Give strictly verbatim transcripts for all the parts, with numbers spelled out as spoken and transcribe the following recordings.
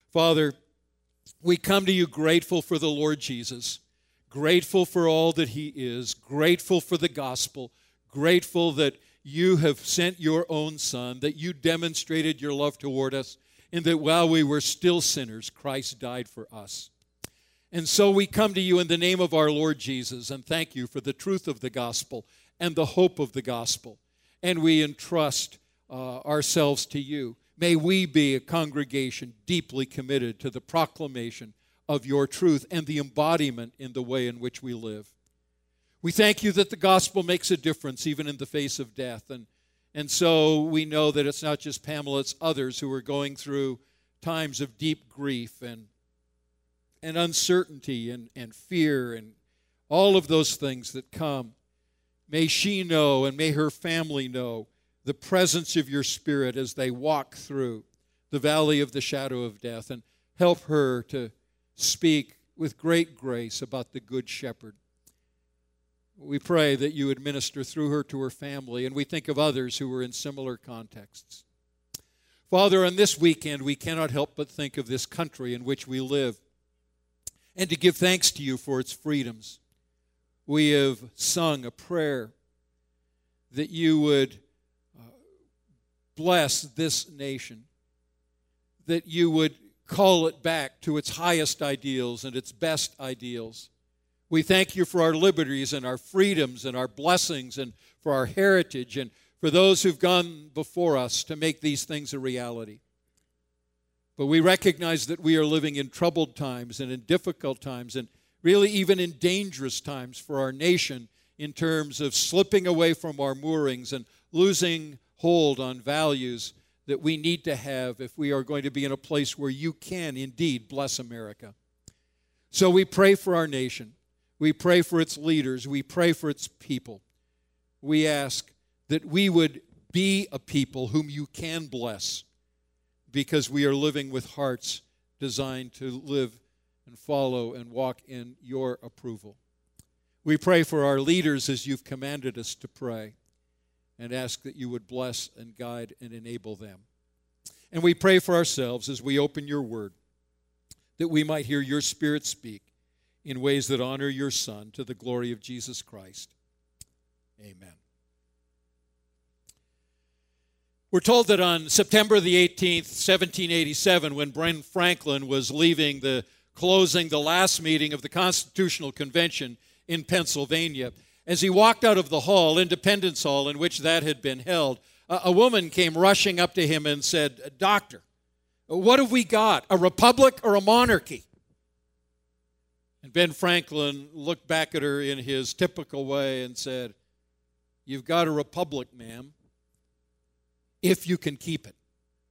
Father, we come to you grateful for the Lord Jesus, grateful for all that he is, grateful for the gospel, grateful that you have sent your own Son, that you demonstrated your love toward us, and that while we were still sinners, Christ died for us. And so we come to you in the name of our Lord Jesus and thank you for the truth of the gospel and the hope of the gospel. And we entrust uh, ourselves to you. May we be a congregation deeply committed to the proclamation of your truth and the embodiment in the way in which we live. We thank you that the gospel makes a difference even in the face of death. And, and so we know that it's not just Pamela, it's others who are going through times of deep grief and and uncertainty and, and fear and all of those things that come. May she know and may her family know the presence of your Spirit as they walk through the valley of the shadow of death, and help her to speak with great grace about the Good Shepherd. We pray that you would minister through her to her family, and we think of others who are in similar contexts. Father, on this weekend, we cannot help but think of this country in which we live, and to give thanks to you for its freedoms. We have sung a prayer that you would uh, bless this nation, that you would call it back to its highest ideals and its best ideals. We thank you for our liberties and our freedoms and our blessings and for our heritage and for those who've gone before us to make these things a reality. But we recognize that we are living in troubled times and in difficult times and really even in dangerous times for our nation in terms of slipping away from our moorings and losing hold on values that we need to have if we are going to be in a place where you can indeed bless America. So we pray for our nation. We pray for its leaders. We pray for its people. We ask that we would be a people whom you can bless, because we are living with hearts designed to live and follow and walk in your approval. We pray for our leaders as you've commanded us to pray, and ask that you would bless and guide and enable them. And we pray for ourselves as we open your word, that we might hear your Spirit speak in ways that honor your Son to the glory of Jesus Christ. Amen. We're told that on September the eighteenth, seventeen eighty-seven, when Ben Franklin was leaving the closing the last meeting of the Constitutional Convention in Pennsylvania, as he walked out of the hall, Independence Hall, in which that had been held, a, a woman came rushing up to him and said, "Doctor, what have we got, a republic or a monarchy?" And Ben Franklin looked back at her in his typical way and said, "You've got a republic, ma'am, if you can keep it."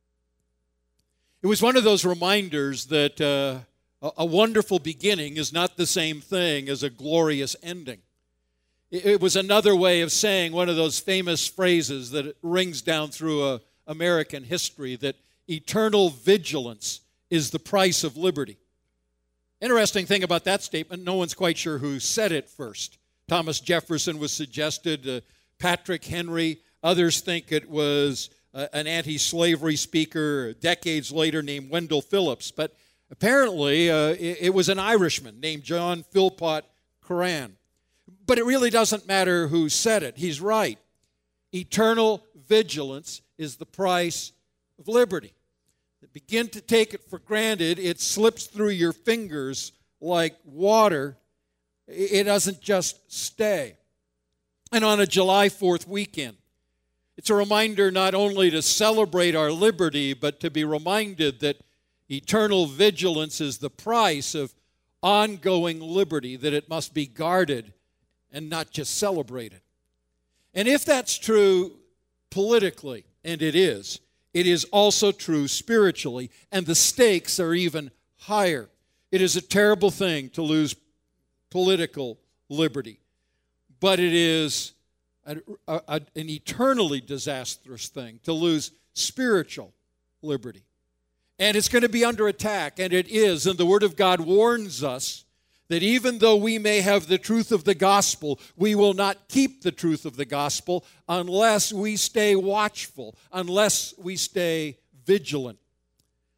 It was one of those reminders that uh, a, a wonderful beginning is not the same thing as a glorious ending. It, it was another way of saying one of those famous phrases that rings down through uh, American history, that eternal vigilance is the price of liberty. Interesting thing about that statement, no one's quite sure who said it first. Thomas Jefferson was suggested, uh, Patrick Henry. Others think it was uh, an anti-slavery speaker decades later named Wendell Phillips. But apparently uh, it, it was an Irishman named John Philpott Curran. But it really doesn't matter who said it. He's right. Eternal vigilance is the price of liberty. Begin to take it for granted, it slips through your fingers like water. It doesn't just stay. And on a July fourth weekend, it's a reminder not only to celebrate our liberty, but to be reminded that eternal vigilance is the price of ongoing liberty, that it must be guarded and not just celebrated. And if that's true politically, and it is, it is also true spiritually, and the stakes are even higher. It is a terrible thing to lose political liberty, but it is a, a, a, an eternally disastrous thing to lose spiritual liberty. And it's going to be under attack, and it is, and the Word of God warns us that even though we may have the truth of the gospel, we will not keep the truth of the gospel unless we stay watchful, unless we stay vigilant.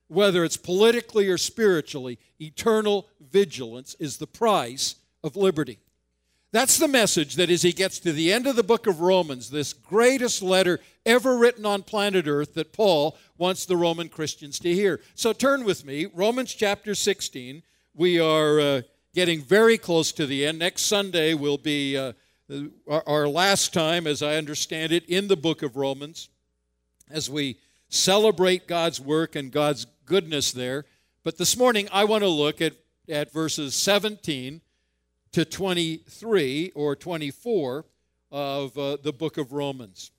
whether it's politically or spiritually, eternal vigilance is the price of liberty. That's the message that as he gets to the end of the book of Romans, this greatest letter ever written on planet Earth, that Paul wants the Roman Christians to hear. So turn with me, Romans chapter sixteen. We are uh, getting very close to the end. Next Sunday will be uh, our, our last time, as I understand it, in the book of Romans, as we celebrate God's work and God's goodness there. But this morning I want to look at, at verses seventeen to twenty-three or twenty-four of uh, the book of Romans.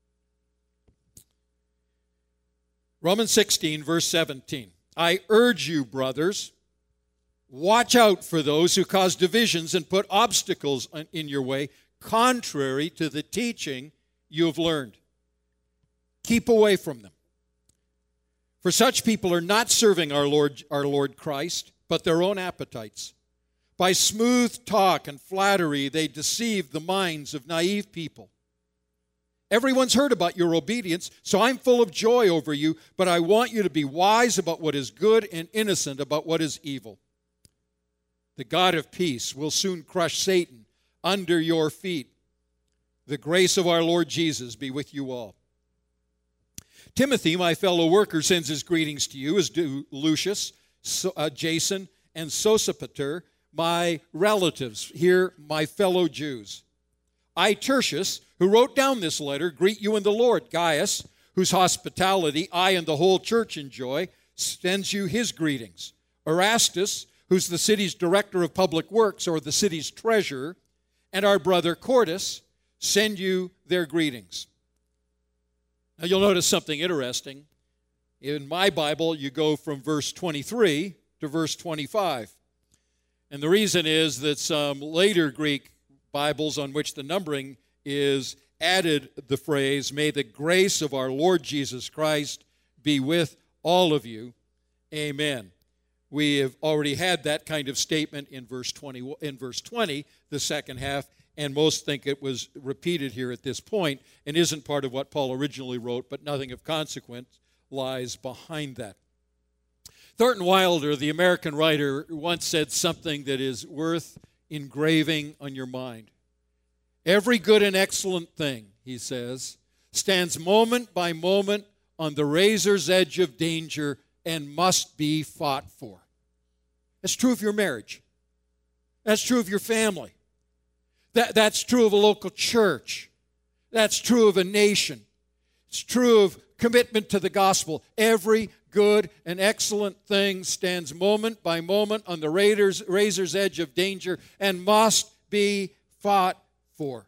Romans sixteen, verse seventeen. I urge you, brothers, watch out for those who cause divisions and put obstacles in your way, contrary to the teaching you have learned. Keep away from them. For such people are not serving our Lord, our Lord Christ, but their own appetites. By smooth talk and flattery, they deceive the minds of naive people. Everyone's heard about your obedience, so I'm full of joy over you, but I want you to be wise about what is good and innocent about what is evil. The God of peace will soon crush Satan under your feet. The grace of our Lord Jesus be with you all. Timothy, my fellow worker, sends his greetings to you, as do Lucius, so, uh, Jason, and Sosipater, my relatives, here my fellow Jews. I, Tertius, who wrote down this letter, greet you in the Lord. Gaius, whose hospitality I and the whole church enjoy, sends you his greetings. Erastus, who's the city's director of public works, or the city's treasurer, and our brother Quartus send you their greetings. Now you'll notice something interesting. In my Bible, you go from verse twenty-three to verse twenty-five. And the reason is that some later Greek Bibles on which the numbering is added the phrase, may the grace of our Lord Jesus Christ be with all of you. Amen. We have already had that kind of statement in verse twenty, in verse twenty, the second half, and most think it was repeated here at this point and isn't part of what Paul originally wrote, but nothing of consequence lies behind that. Thornton Wilder, the American writer, once said something that is worth engraving on your mind. Every good and excellent thing, he says, stands moment by moment on the razor's edge of danger and must be fought for. That's true of your marriage. That's true of your family. That, that's true of a local church. That's true of a nation. It's true of commitment to the gospel. Every good and excellent thing stands moment by moment on the razor's, razor's edge of danger and must be fought for.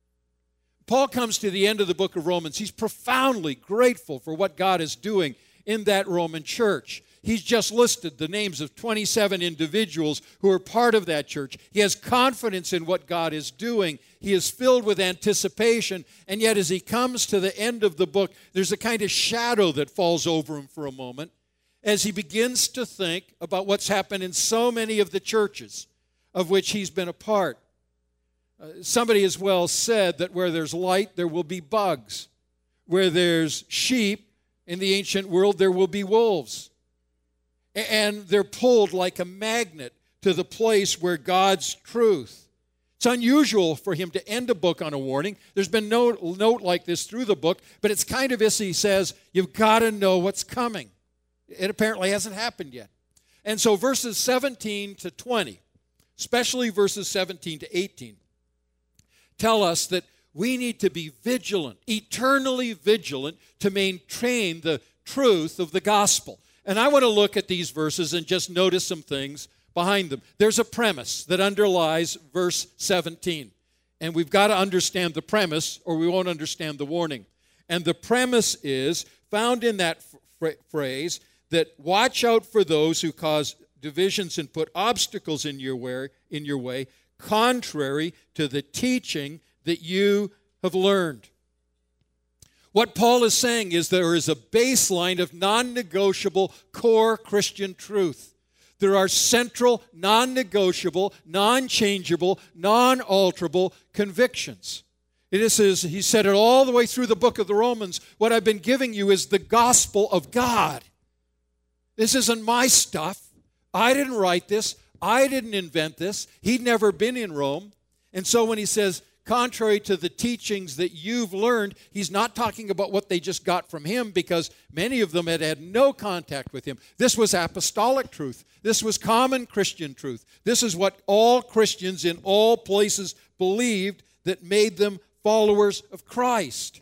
Paul comes to the end of the book of Romans. He's profoundly grateful for what God is doing in that Roman church. He's just listed the names of twenty-seven individuals who are part of that church. He has confidence in what God is doing. He is filled with anticipation. And yet as he comes to the end of the book, there's a kind of shadow that falls over him for a moment as he begins to think about what's happened in so many of the churches of which he's been a part. Uh, somebody has well said that where there's light, there will be bugs. Where there's sheep in the ancient world, there will be wolves. And they're pulled like a magnet to the place where God's truth. It's unusual for him to end a book on a warning. There's been no note like this through the book, but it's kind of as he says, you've got to know what's coming. It apparently hasn't happened yet. And so verses seventeen to twenty, especially verses seventeen to eighteen, tell us that we need to be vigilant, eternally vigilant, to maintain the truth of the gospel. And I want to look at these verses and just notice some things behind them. There's a premise that underlies verse seventeen. And we've got to understand the premise or we won't understand the warning. And the premise is found in that f- phrase that watch out for those who cause divisions and put obstacles in your way, in your way, contrary to the teaching that you have learned. What Paul is saying is there is a baseline of non-negotiable core Christian truth. There are central, non-negotiable, non-changeable, non-alterable convictions. It is, he said it all the way through the book of the Romans, what I've been giving you is the gospel of God. This isn't my stuff. I didn't write this. I didn't invent this. He'd never been in Rome. And so when he says, contrary to the teachings that you've learned, he's not talking about what they just got from him, because many of them had had no contact with him. This was apostolic truth. This was common Christian truth. This is what all Christians in all places believed that made them followers of Christ.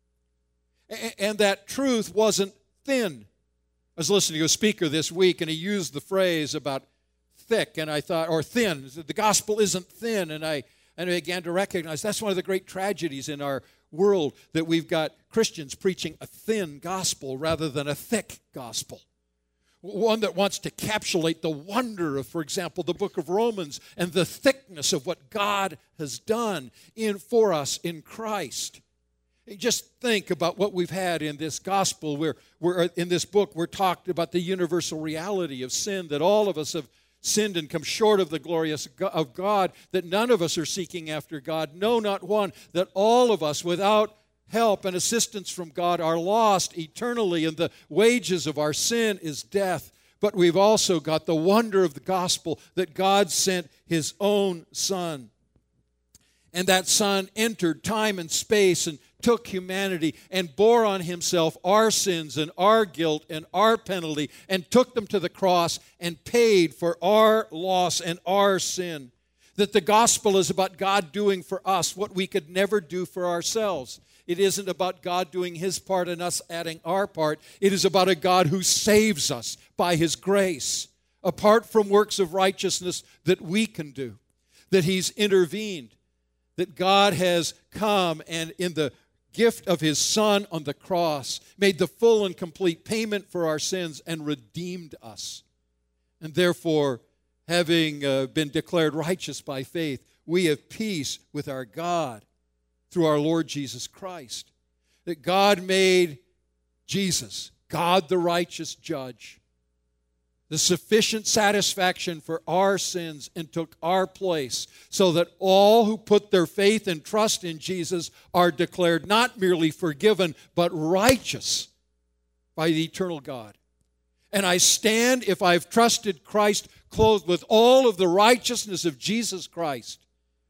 And that truth wasn't thin. I was listening to a speaker this week, and he used the phrase about thick, and I thought, or thin. The gospel isn't thin, and I and I began to recognize that's one of the great tragedies in our world, that we've got Christians preaching a thin gospel rather than a thick gospel. One that wants to encapsulate the wonder of, for example, the book of Romans and the thickness of what God has done in for us in Christ. Just think about what we've had in this gospel. Where we're in this book, we're talking about the universal reality of sin, that all of us have sinned and come short of the glorious of God, that none of us are seeking after God, no, not one, that all of us, without help and assistance from God, are lost eternally, and the wages of our sin is death. But we've also got the wonder of the gospel, that God sent His own Son. And that Son entered time and space and took humanity and bore on Himself our sins and our guilt and our penalty, and took them to the cross and paid for our loss and our sin. That the gospel is about God doing for us what we could never do for ourselves. It isn't about God doing His part and us adding our part. It is about a God who saves us by His grace, apart from works of righteousness that we can do. That He's intervened. That God has come and in the gift of His Son on the cross made the full and complete payment for our sins and redeemed us. And therefore, having uh, been declared righteous by faith, we have peace with our God through our Lord Jesus Christ. That God made Jesus, God the righteous judge, the sufficient satisfaction for our sins, and took our place, so that all who put their faith and trust in Jesus are declared not merely forgiven, but righteous by the eternal God. And I stand, if I've trusted Christ, clothed with all of the righteousness of Jesus Christ.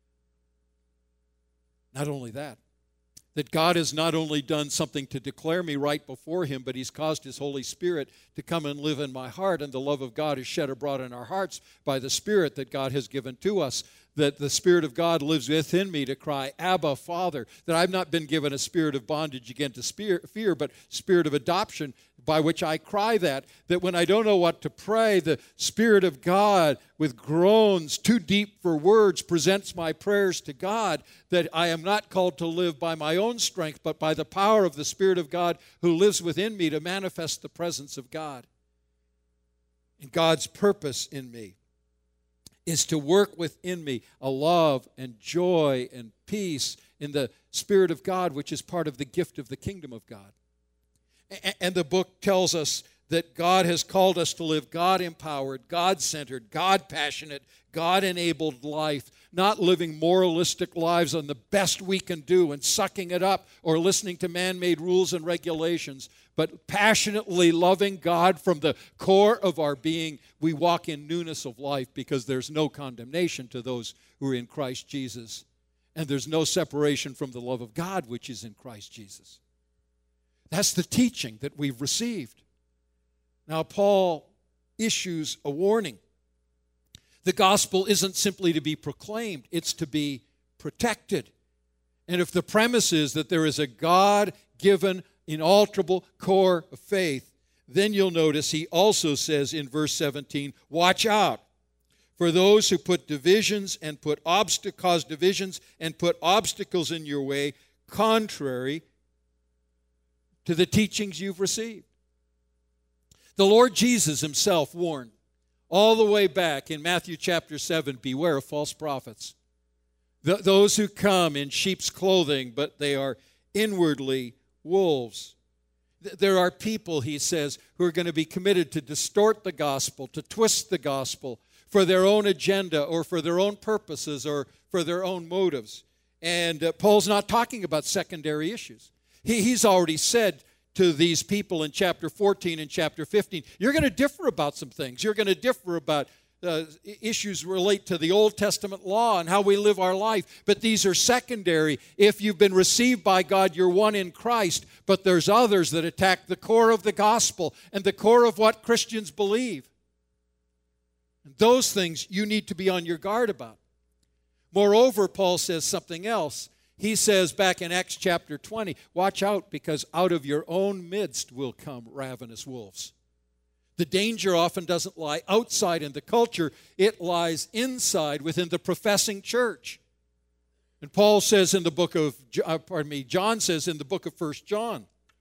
Not only that, that God has not only done something to declare me right before Him, but He's caused His Holy Spirit to come and live in my heart, and the love of God is shed abroad in our hearts by the Spirit that God has given to us. That the Spirit of God lives within me to cry, Abba, Father. That I've not been given a spirit of bondage again to fear, but spirit of adoption, by which I cry that. That when I don't know what to pray, the Spirit of God, with groans too deep for words, presents my prayers to God. That I am not called to live by my own strength, but by the power of the Spirit of God who lives within me to manifest the presence of God. And God's purpose in me is to work within me a love and joy and peace in the Spirit of God, which is part of the gift of the kingdom of God. And the book tells us that God has called us to live God-empowered, God-centered, God-passionate, God-enabled life, not living moralistic lives on the best we can do and sucking it up or listening to man-made rules and regulations, but passionately loving God from the core of our being. We walk in newness of life because there's no condemnation to those who are in Christ Jesus, and there's no separation from the love of God which is in Christ Jesus. That's the teaching that we've received. Now, Paul issues a warning. The gospel isn't simply to be proclaimed, it's to be protected. And if the premise is that there is a God-given, inalterable core of faith, then you'll notice he also says in verse seventeen, watch out for those who put divisions and put obst- cause divisions and put obstacles in your way, contrary to the teachings you've received. The Lord Jesus Himself warned all the way back in Matthew chapter seven, beware of false prophets. Th- those who come in sheep's clothing, but they are inwardly wolves. Th- there are people, he says, who are going to be committed to distort the gospel, to twist the gospel for their own agenda or for their own purposes or for their own motives. And uh, Paul's not talking about secondary issues. He, he's already said to these people in chapter fourteen and chapter fifteen. You're going to differ about some things. You're going to differ about uh, issues relate to the Old Testament law and how we live our life. But these are secondary. If you've been received by God, you're one in Christ. But there's others that attack the core of the gospel and the core of what Christians believe. And those things you need to be on your guard about. Moreover, Paul says something else. He says back in Acts chapter twenty, watch out, because out of your own midst will come ravenous wolves. The danger often doesn't lie outside in the culture. It lies inside within the professing church. And Paul says in the book of, uh, pardon me, John says in the book of First John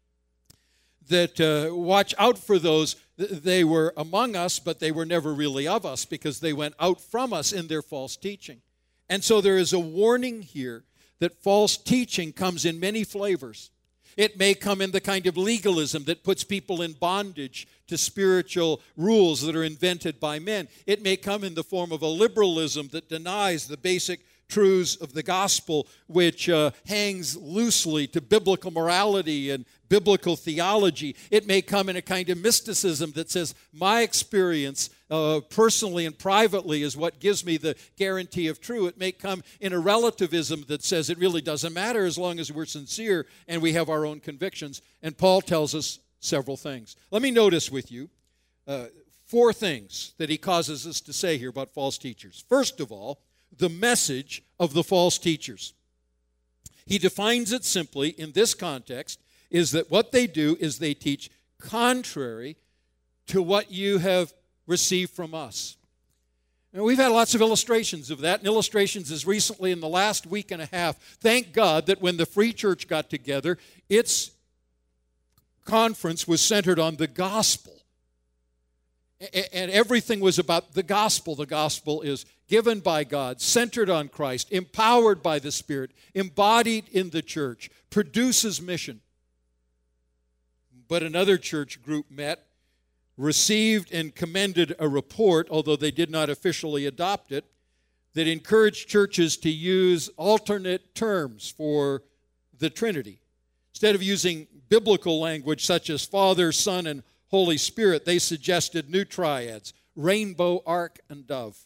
that uh, watch out for those. They were among us, but they were never really of us because they went out from us in their false teaching. And so there is a warning here that false teaching comes in many flavors. It may come in the kind of legalism that puts people in bondage to spiritual rules that are invented by men. It may come in the form of a liberalism that denies the basic truths of the gospel, which uh, hangs loosely to biblical morality and biblical theology. It may come in a kind of mysticism that says, my experience uh, personally and privately is what gives me the guarantee of truth. It may come in a relativism that says it really doesn't matter as long as we're sincere and we have our own convictions. And Paul tells us several things. Let me notice with you uh, four things that he causes us to say here about false teachers. First of all, the message of the false teachers. He defines it simply in this context, is that what they do is they teach contrary to what you have received from us. And we've had lots of illustrations of that, and illustrations as recently in the last week and a half. Thank God that when the Free Church got together, its conference was centered on the gospel. And everything was about the gospel. The gospel is given by God, centered on Christ, empowered by the Spirit, embodied in the church, produces mission. But another church group met, received and commended a report, although they did not officially adopt it, that encouraged churches to use alternate terms for the Trinity. Instead of using biblical language such as Father, Son, and Holy Spirit, they suggested new triads, rainbow, ark, and dove.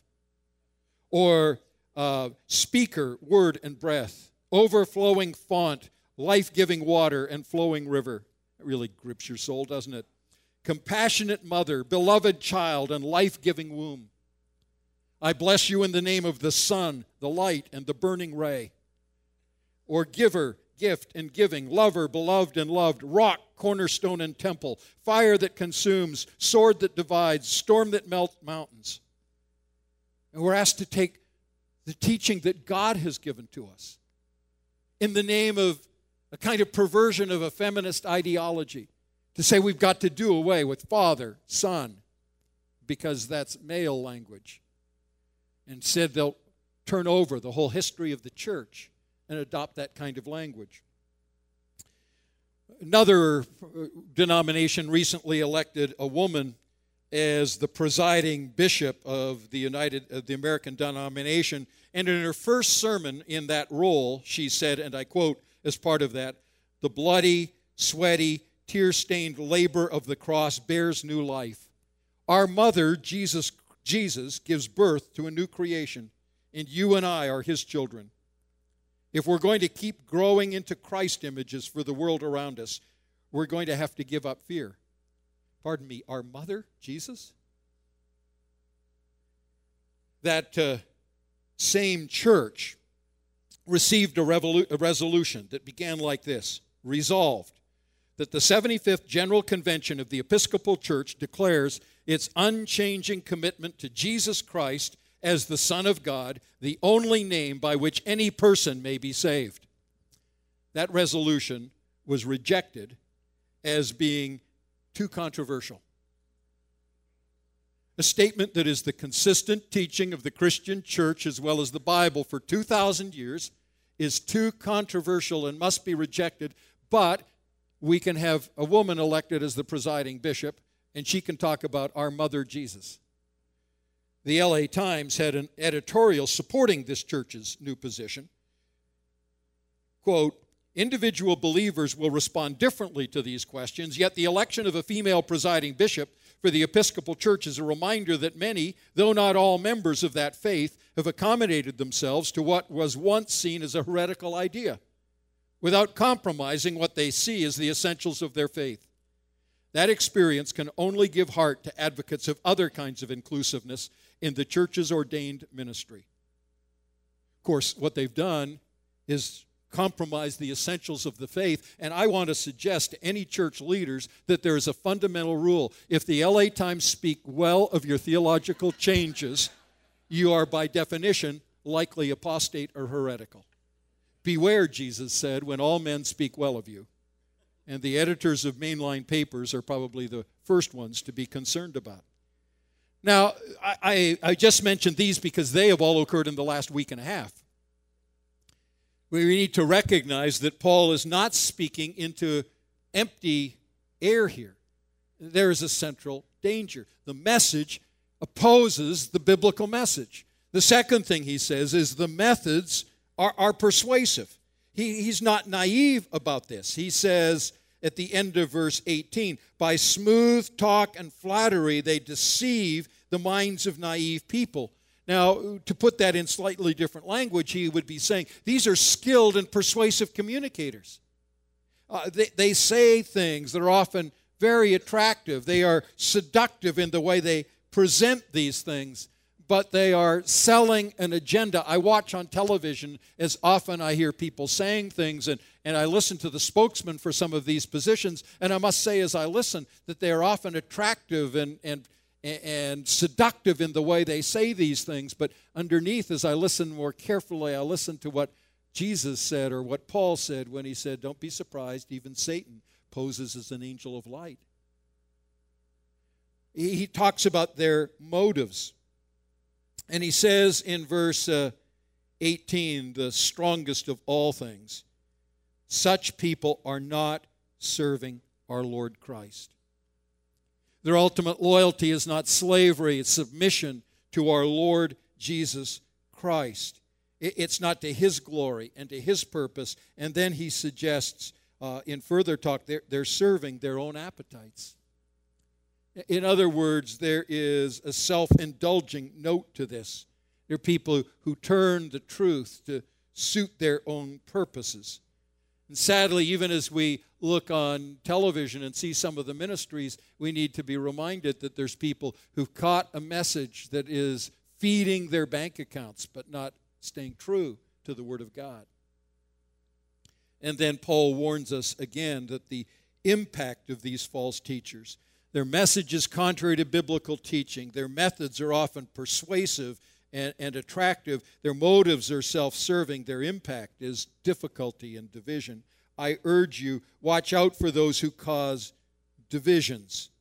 Or uh, speaker, word, and breath, overflowing font, life-giving water, and flowing river. It really grips your soul, doesn't it? Compassionate mother, beloved child, and life-giving womb. I bless you in the name of the sun, the light, and the burning ray. Or giver, gift, and giving, lover, beloved, and loved, rock, cornerstone, and temple, fire that consumes, sword that divides, storm that melts mountains. And we're asked to take the teaching that God has given to us in the name of a kind of perversion of a feminist ideology to say we've got to do away with Father, Son, because that's male language. Instead, they'll turn over the whole history of the church and adopt that kind of language. Another denomination recently elected a woman as the presiding bishop of the United, of the American denomination, and in her first sermon in that role, she said, and I quote as part of that, "The bloody, sweaty, tear-stained labor of the cross bears new life. Our mother, Jesus, Jesus, gives birth to a new creation, and you and I are his children. If we're going to keep growing into Christ images for the world around us, we're going to have to give up fear." Pardon me, our mother, Jesus? That uh, same church received a, revolu- a resolution that began like this: resolved that the seventy-fifth General Convention of the Episcopal Church declares its unchanging commitment to Jesus Christ as the Son of God, the only name by which any person may be saved. That resolution was rejected as being too controversial. A statement that is the consistent teaching of the Christian church as well as the Bible for two thousand years is too controversial and must be rejected, but we can have a woman elected as the presiding bishop, and she can talk about our mother Jesus. The L A Times had an editorial supporting this church's new position. Quote, Individual believers will respond differently to these questions, yet the election of a female presiding bishop for the Episcopal Church is a reminder that many, though not all members of that faith, have accommodated themselves to what was once seen as a heretical idea, without compromising what they see as the essentials of their faith. That experience can only give heart to advocates of other kinds of inclusiveness in the church's ordained ministry. Of course, what they've done is compromise the essentials of the faith, and I want to suggest to any church leaders that there is a fundamental rule. If the L A Times speak well of your theological changes, you are by definition likely apostate or heretical. Beware, Jesus said, when all men speak well of you. And the editors of mainline papers are probably the first ones to be concerned about. Now, I, I, I just mentioned these because they have all occurred in the last week and a half. We need to recognize that Paul is not speaking into empty air here. There is a central danger. The message opposes the biblical message. The second thing he says is the methods are, are persuasive. He, he's not naive about this. He says at the end of verse eighteen, by smooth talk and flattery they deceive the minds of naive people. Now, to put that in slightly different language, he would be saying, these are skilled and persuasive communicators. Uh, they, they say things that are often very attractive. They are seductive in the way they present these things, but they are selling an agenda. I watch on television as often I hear people saying things, and, and I listen to the spokesman for some of these positions, and I must say as I listen that they are often attractive and and and seductive in the way they say these things, but underneath, as I listen more carefully, I listen to what Jesus said or what Paul said when he said, don't be surprised, even Satan poses as an angel of light. He, he talks about their motives. And he says in verse uh, eighteen, the strongest of all things, such people are not serving our Lord Christ. Their ultimate loyalty is not slavery, it's submission to our Lord Jesus Christ. It's not to His glory and to His purpose. And then he suggests uh, in further talk, they're, they're serving their own appetites. In other words, there is a self-indulging note to this. There are people who turn the truth to suit their own purposes. And sadly, even as we look on television and see some of the ministries, we need to be reminded that there's people who've caught a message that is feeding their bank accounts, but not staying true to the Word of God. And then Paul warns us again that the impact of these false teachers, their message is contrary to biblical teaching, their methods are often persuasive And, and attractive. Their motives are self-serving. Their impact is difficulty and division. I urge you, watch out for those who cause divisions.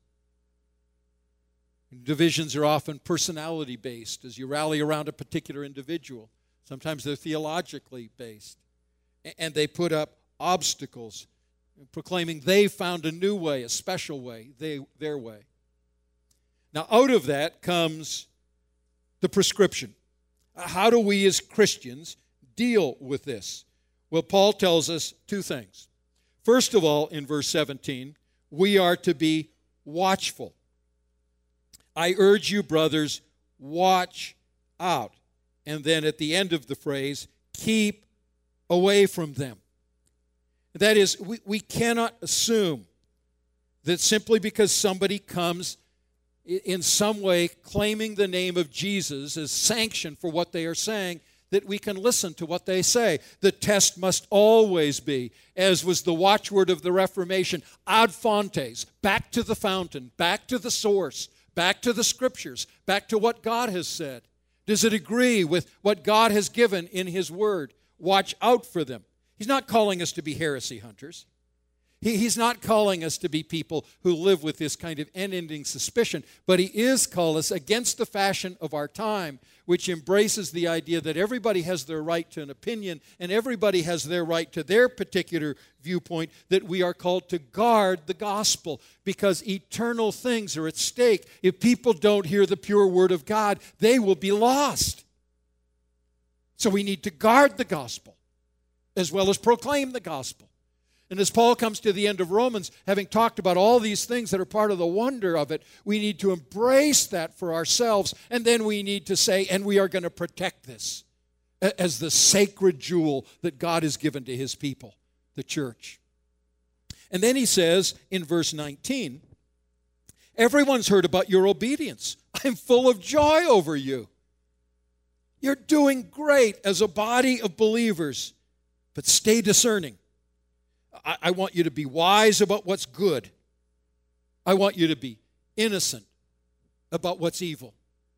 Divisions are often personality-based as you rally around a particular individual. Sometimes they're theologically based. And they put up obstacles, proclaiming they found a new way, a special way, they, their way. Now, out of that comes the prescription. How do we as Christians deal with this? Well, Paul tells us two things. First of all, in verse seventeen, we are to be watchful. I urge you, brothers, watch out. And then at the end of the phrase, keep away from them. That is, we, we cannot assume that simply because somebody comes in some way claiming the name of Jesus as sanction for what they are saying, that we can listen to what they say. The test must always be, as was the watchword of the Reformation, ad fontes, back to the fountain, back to the source, back to the Scriptures, back to what God has said. Does it agree with what God has given in His Word? Watch out for them. He's not calling us to be heresy hunters. He, he's not calling us to be people who live with this kind of unending suspicion, but He is calling us against the fashion of our time, which embraces the idea that everybody has their right to an opinion and everybody has their right to their particular viewpoint, that we are called to guard the gospel because eternal things are at stake. If people don't hear the pure word of God, they will be lost. So we need to guard the gospel, as well as proclaim the gospel. And as Paul comes to the end of Romans, having talked about all these things that are part of the wonder of it, we need to embrace that for ourselves, and then we need to say, and we are going to protect this as the sacred jewel that God has given to his people, the church. And then he says in verse nineteen, everyone's heard about your obedience. I'm full of joy over you. You're doing great as a body of believers, but stay discerning. I, I want you to be wise about what's good. I want you to be innocent about what's evil.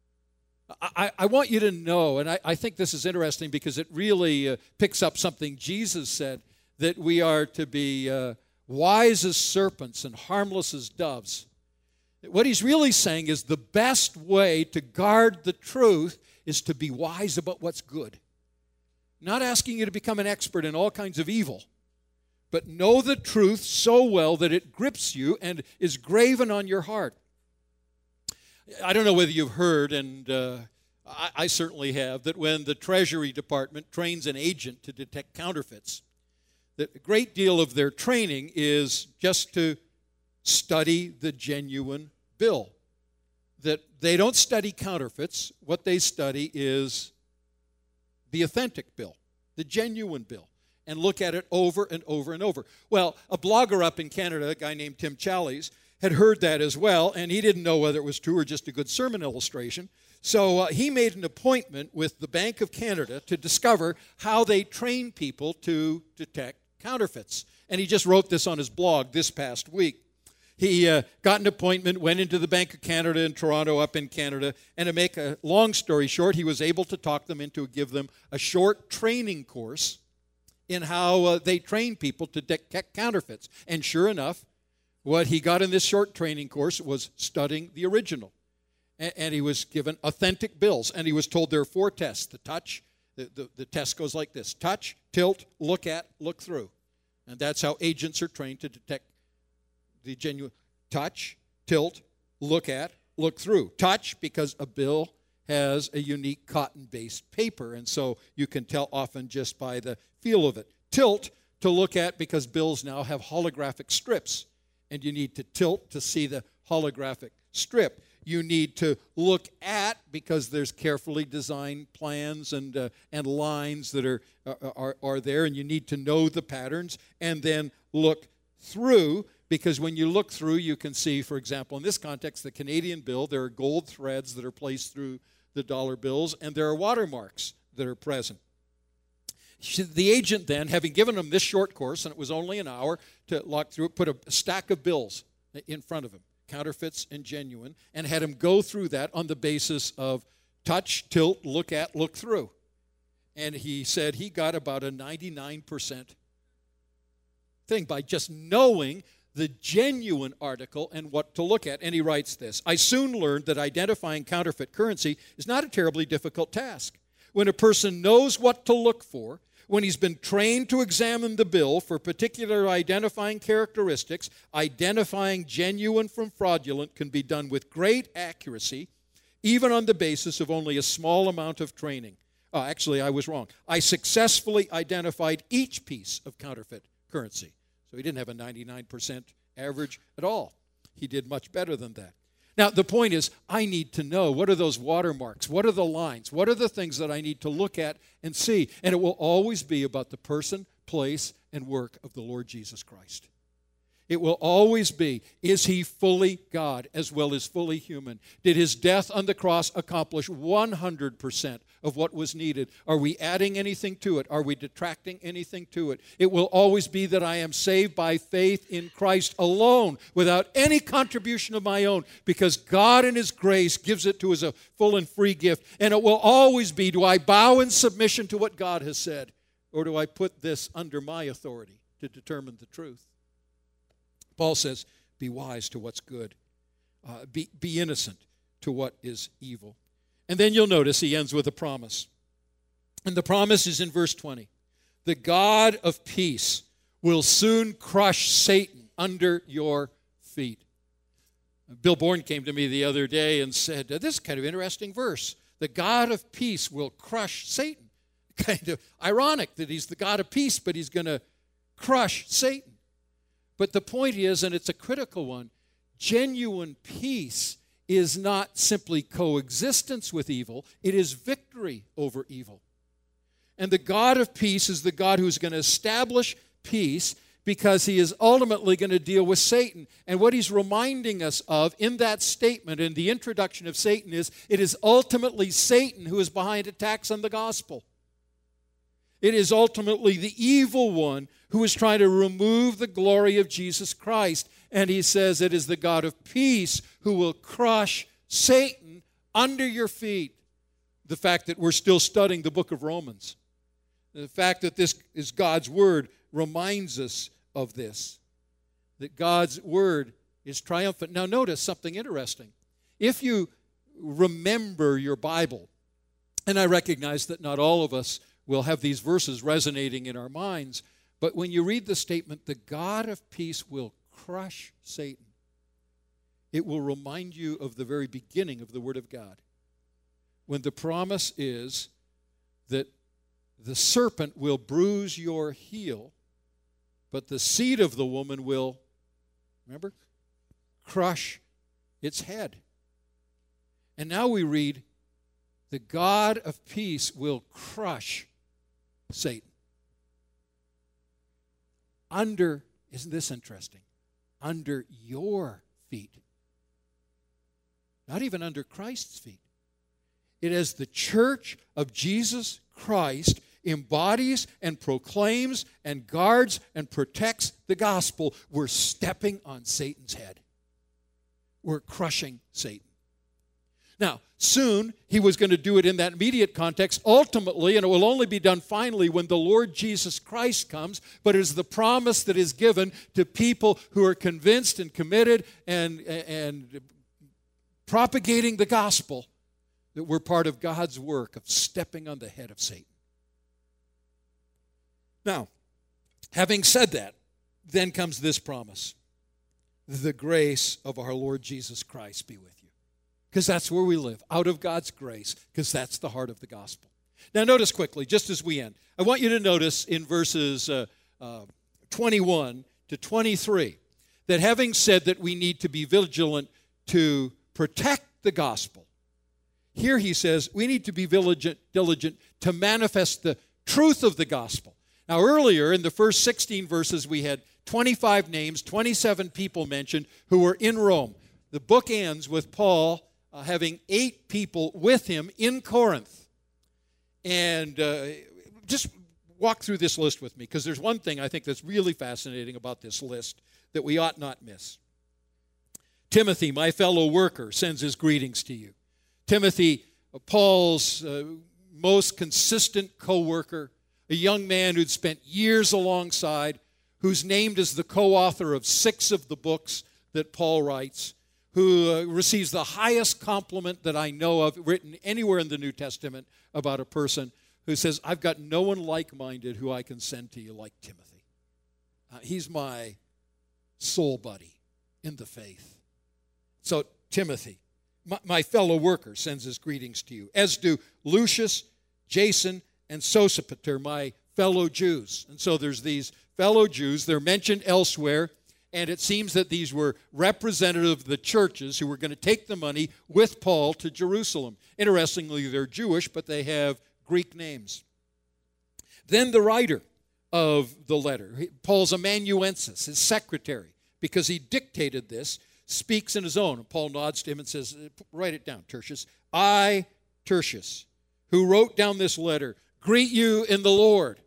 I, I want you to know, and I, I think this is interesting because it really uh, picks up something Jesus said, that we are to be uh, wise as serpents and harmless as doves. What he's really saying is the best way to guard the truth is to be wise about what's good. Not asking you to become an expert in all kinds of evil, but know the truth so well that it grips you and is graven on your heart. I don't know whether you've heard, and uh, I, I certainly have, that when the Treasury Department trains an agent to detect counterfeits, that a great deal of their training is just to study the genuine bill. That they don't study counterfeits. What they study is the authentic bill, the genuine bill, and look at it over and over and over. Well, a blogger up in Canada, a guy named Tim Challies, had heard that as well, and he didn't know whether it was true or just a good sermon illustration. So uh, he made an appointment with the Bank of Canada to discover how they train people to detect counterfeits. And he just wrote this on his blog this past week. He uh, got an appointment, went into the Bank of Canada in Toronto up in Canada, and to make a long story short, he was able to talk them into give them a short training course in how uh, they train people to detect counterfeits. And sure enough, what he got in this short training course was studying the original. And, and he was given authentic bills, and he was told there are four tests. The touch, the, the, the test goes like this: touch, tilt, look at, look through. And that's how agents are trained to detect the genuine. Touch, tilt, look at, look through. Touch, because a bill has a unique cotton-based paper, and so you can tell often just by the feel of it. Tilt, to look at, because bills now have holographic strips, and you need to tilt to see the holographic strip. You need to look at, because there's carefully designed plans and uh, and lines that are, are are there, and you need to know the patterns. And then look through, because when you look through, you can see, for example, in this context, the Canadian bill, there are gold threads that are placed through the dollar bills, and there are watermarks that are present. The agent then, having given him this short course, and it was only an hour to look through it, put a stack of bills in front of him, counterfeits and genuine, and had him go through that on the basis of touch, tilt, look at, look through. And he said he got about a ninety-nine percent thing by just knowing the genuine article and what to look at. And he writes this: I soon learned that identifying counterfeit currency is not a terribly difficult task. When a person knows what to look for, when he's been trained to examine the bill for particular identifying characteristics, identifying genuine from fraudulent can be done with great accuracy, even on the basis of only a small amount of training. Oh, actually, I was wrong. I successfully identified each piece of counterfeit currency. So he didn't have a ninety-nine percent average at all. He did much better than that. Now, the point is, I need to know, what are those watermarks? What are the lines? What are the things that I need to look at and see? And it will always be about the person, place, and work of the Lord Jesus Christ. It will always be, is he fully God as well as fully human? Did his death on the cross accomplish one hundred percent of what was needed? Are we adding anything to it? Are we detracting anything to it? It will always be that I am saved by faith in Christ alone, without any contribution of my own, because God in his grace gives it to us as a full and free gift. And it will always be, do I bow in submission to what God has said, or do I put this under my authority to determine the truth? Paul says, be wise to what's good. Uh, be, be innocent to what is evil. And then you'll notice he ends with a promise. And the promise is in verse twenty. The God of peace will soon crush Satan under your feet. Bill Bourne came to me the other day and said, this is kind of an interesting verse. The God of peace will crush Satan. kind of ironic that he's the God of peace, but he's going to crush Satan. But the point is, and it's a critical one, genuine peace is not simply coexistence with evil, it is victory over evil. And the God of peace is the God who's going to establish peace because he is ultimately going to deal with Satan. And what he's reminding us of in that statement, in the introduction of Satan, is it is ultimately Satan who is behind attacks on the gospel. It is ultimately the evil one who is trying to remove the glory of Jesus Christ. And he says it is the God of peace who will crush Satan under your feet. The fact that we're still studying the book of Romans, the fact that this is God's word reminds us of this, that God's word is triumphant. Now notice something interesting. If you remember your Bible, and I recognize that not all of us will have these verses resonating in our minds, but when you read the statement, the God of peace will crush Satan, it will remind you of the very beginning of the Word of God, when the promise is that the serpent will bruise your heel, but the seed of the woman will, remember, crush its head. And now we read, the God of peace will crush Satan. Under, isn't this interesting? Under your feet. Not even under Christ's feet. It is the church of Jesus Christ embodies and proclaims and guards and protects the gospel. We're stepping on Satan's head. We're crushing Satan. Now, soon, he was going to do it in that immediate context, ultimately, and it will only be done finally when the Lord Jesus Christ comes, but it is the promise that is given to people who are convinced and committed and, and propagating the gospel, that we're part of God's work of stepping on the head of Satan. Now, having said that, then comes this promise. The grace of our Lord Jesus Christ be with you. Because that's where we live, out of God's grace, because that's the heart of the gospel. Now notice quickly, just as we end, I want you to notice in verses uh, uh, twenty-one to twenty-three, that having said that we need to be vigilant to protect the gospel, here he says we need to be diligent, diligent to manifest the truth of the gospel. Now earlier in the first sixteen verses we had twenty-five names, twenty-seven people mentioned who were in Rome. The book ends with Paul uh, having eight people with him in Corinth. And uh, just walk through this list with me, because there's one thing I think that's really fascinating about this list that we ought not miss. Timothy, my fellow worker, sends his greetings to you. Timothy, Paul's uh, most consistent co-worker, a young man who'd spent years alongside, who's named as the co-author of six of the books that Paul writes, who uh, receives the highest compliment that I know of written anywhere in the New Testament about a person, who says, I've got no one like-minded who I can send to you like Timothy. Uh, he's my soul buddy in the faith. So Timothy, my, my fellow worker, sends his greetings to you, as do Lucius, Jason, and Sosipater, my fellow Jews. And so there's these fellow Jews. They're mentioned elsewhere, and it seems that these were representative of the churches who were going to take the money with Paul to Jerusalem. Interestingly, they're Jewish, but they have Greek names. Then the writer of the letter, Paul's amanuensis, his secretary, because he dictated this, speaks in his own. And Paul nods to him and says, write it down, Tertius. I, Tertius, who wrote down this letter, greet you in the Lord.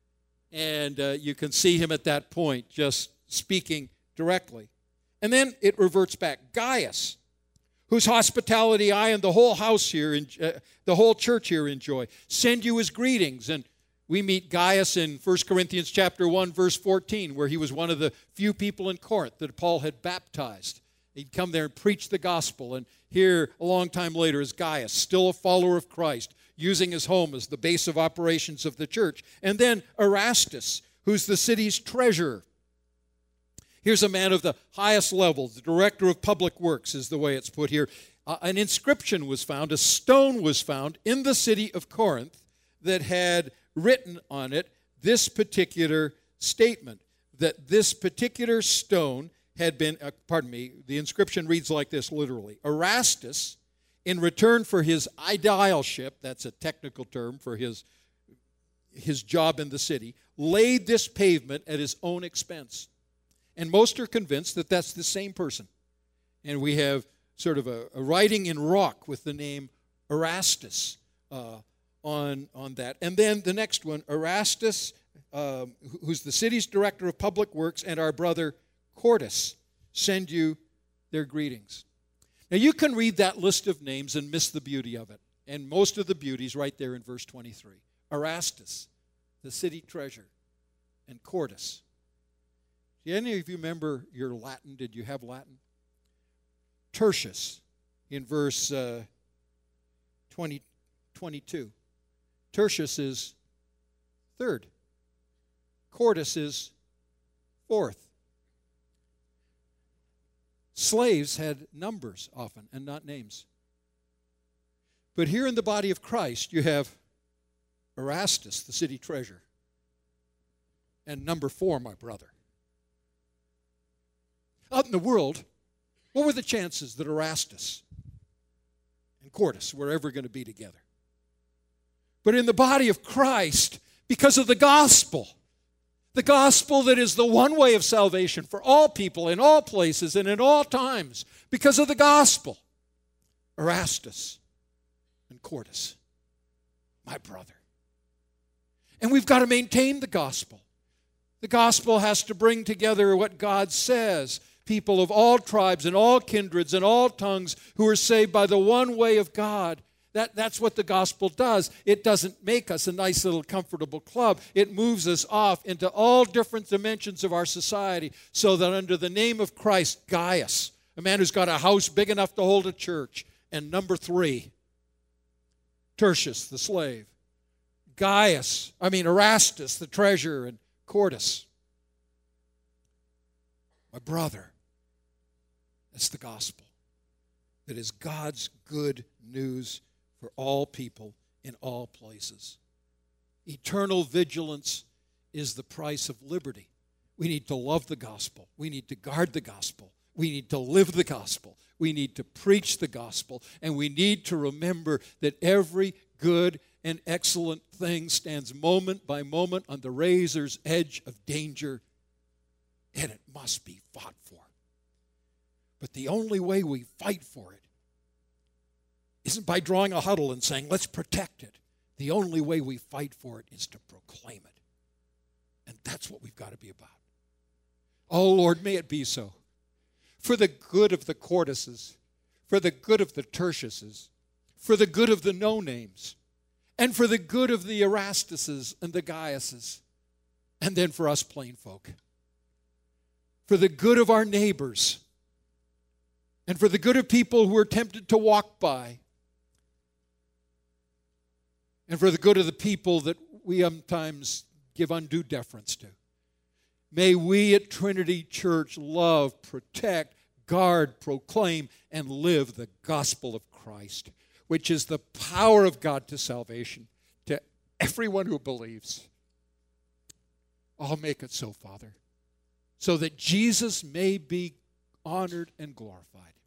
And uh, you can see him at that point just speaking directly. And then it reverts back. Gaius, whose hospitality I and the whole house here, uh, the whole church here enjoy, send you his greetings. And we meet Gaius in First Corinthians chapter one, verse fourteen, where he was one of the few people in Corinth that Paul had baptized. He'd come there and preach the gospel. And here, a long time later, is Gaius, still a follower of Christ, using his home as the base of operations of the church. And then Erastus, who's the city's treasurer. Here's a man of the highest level, the director of public works is the way it's put here. Uh, an inscription was found, a stone was found in the city of Corinth that had written on it this particular statement, that this particular stone had been, uh, pardon me, the inscription reads like this literally. Erastus, in return for his aedileship, that's a technical term for his, his job in the city, laid this pavement at his own expense. And most are convinced that that's the same person. And we have sort of a, a writing in rock with the name Erastus uh, on, on that. And then the next one, Erastus, uh, who's the city's director of public works, and our brother Quartus send you their greetings. Now you can read that list of names and miss the beauty of it. And most of the beauty is right there in verse twenty-three. Erastus, the city treasurer, and Quartus. Do any of you remember your Latin? Did you have Latin? Tertius in verse uh, twenty, twenty-two. Tertius is third. Quartus is fourth. Slaves had numbers often and not names. But here in the body of Christ, you have Erastus, the city treasurer, and number four, my brother. Out in the world, what were the chances that Erastus and Quartus were ever going to be together? But in the body of Christ, because of the gospel, the gospel that is the one way of salvation for all people in all places and in all times, because of the gospel, Erastus and Quartus, my brother. And we've got to maintain the gospel. The gospel has to bring together what God says. People of all tribes and all kindreds and all tongues who are saved by the one way of God. That, that's what the gospel does. It doesn't make us a nice little comfortable club. It moves us off into all different dimensions of our society so that under the name of Christ, Gaius, a man who's got a house big enough to hold a church, and number three, Tertius, the slave, Gaius, I mean Erastus, the treasurer, and Quartus, my brother. That's the gospel. That is God's good news for all people in all places. Eternal vigilance is the price of liberty. We need to love the gospel. We need to guard the gospel. We need to live the gospel. We need to preach the gospel. And we need to remember that every good and excellent thing stands moment by moment on the razor's edge of danger, and it must be fought for. But the only way we fight for it isn't by drawing a huddle and saying, let's protect it. The only way we fight for it is to proclaim it. And that's what we've got to be about. Oh, Lord, may it be so. For the good of the Quartuses, for the good of the Tertiuses, for the good of the no-names, and for the good of the Erastuses and the Gaiuses, and then for us plain folk. For the good of our neighbors, and for the good of people who are tempted to walk by, and for the good of the people that we sometimes give undue deference to. May we at Trinity Church love, protect, guard, proclaim, and live the gospel of Christ, which is the power of God to salvation to everyone who believes. I'll make it so, Father, so that Jesus may be honored and glorified.